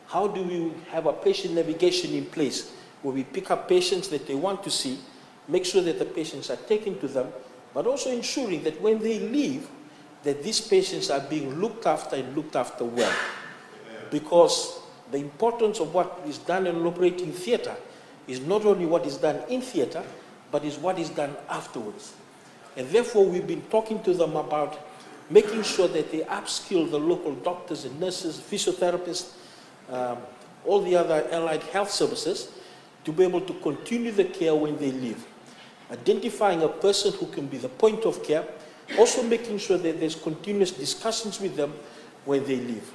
How do we have a patient navigation in place where we pick up patients that they want to see, make sure that the patients are taken to them, but also ensuring that when they leave, that these patients are being looked after and looked after well. Because the importance of what is done in an operating theatre is not only what is done in theatre, but is what is done afterwards. And therefore, we've been talking to them about making sure that they upskill the local doctors and nurses, physiotherapists, all the other allied health services to be able to continue the care when they leave. Identifying a person who can be the point of care, also making sure that there's continuous discussions with them when they leave.